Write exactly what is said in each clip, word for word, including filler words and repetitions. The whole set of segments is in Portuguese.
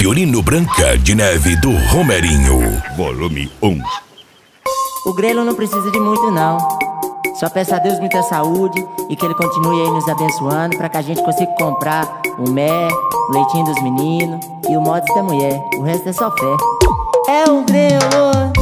Fiorino Branca de Neve do Romerinho. Volume um. O Grelo não precisa de muito não. Só peço a Deus muita saúde e que Ele continue aí nos abençoando, pra que a gente consiga comprar o mé, o leitinho dos meninos e o mods da mulher. O resto é só fé. É o Grelo.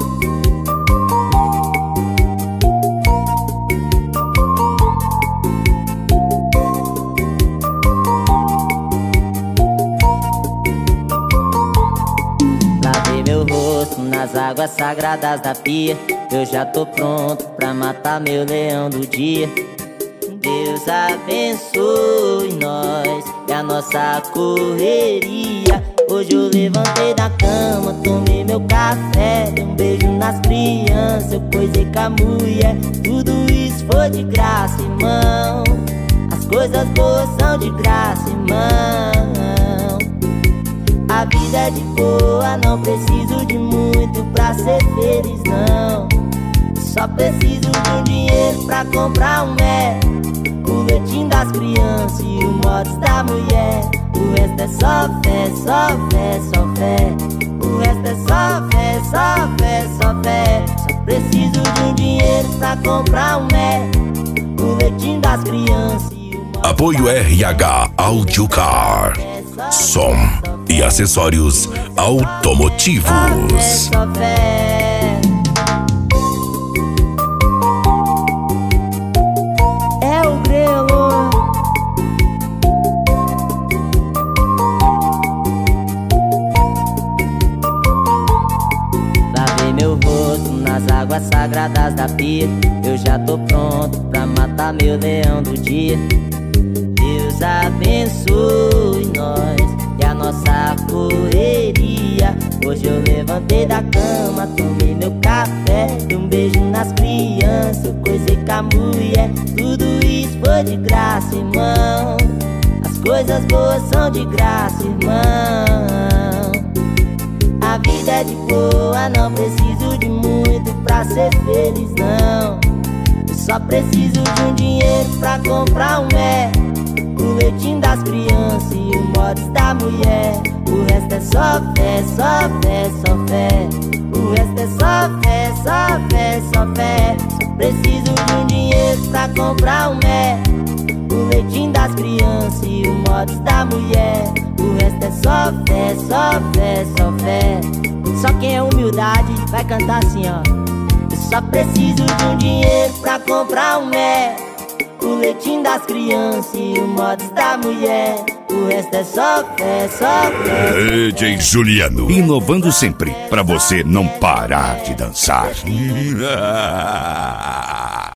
Lavei meu rosto nas águas sagradas da pia. Eu já tô pronto pra matar meu leão do dia. Deus abençoe nós e a nossa correria. Hoje eu levantei da cama, tomei meu café, dei um beijo nas crianças, eu coisei com a mulher. Tudo isso foi de graça, irmão. As coisas boas são de graça, irmão. A vida é de boa, não preciso de muito pra ser feliz, não. Só preciso de um dinheiro pra comprar um mé, o leitinho das crianças e o mods da mulher. O resto é só fé, só fé, só fé. O resto é só fé, só fé, só fé. Só preciso de um dinheiro pra comprar um mé, o leitinho das crianças e o mods. Apoio R H Audio Car, som e acessórios automotivos. Só fé. É o Grelo. Lavei meu rosto nas águas sagradas da pia. Eu já tô pronto pra matar meu leão do dia. Deus abençoe nós e a nossa correria. Hoje eu levantei da cama, tomei meu café, dei um beijo nas crianças, eu coisei com a mulher. Tudo isso foi de graça, irmão. As coisas boas são de graça, irmão. A vida é de boa, não preciso de muito pra ser feliz, não. Eu só preciso de um dinheiro pra comprar um mé, o leitinho das crianças e o mods da mulher. O resto é só fé, só fé, só fé. O resto é só fé, só fé, só fé. Só preciso de um dinheiro pra comprar um mé, o leitinho das crianças e o mods da mulher. O resto é só fé, só fé, só fé. Só quem é humildade vai cantar assim, ó. Eu só preciso de um dinheiro pra comprar um mé, o leitinho das crianças e o mods da mulher. O resto é só fé, só fé. D J Juliano, inovando sempre pra você não parar de dançar.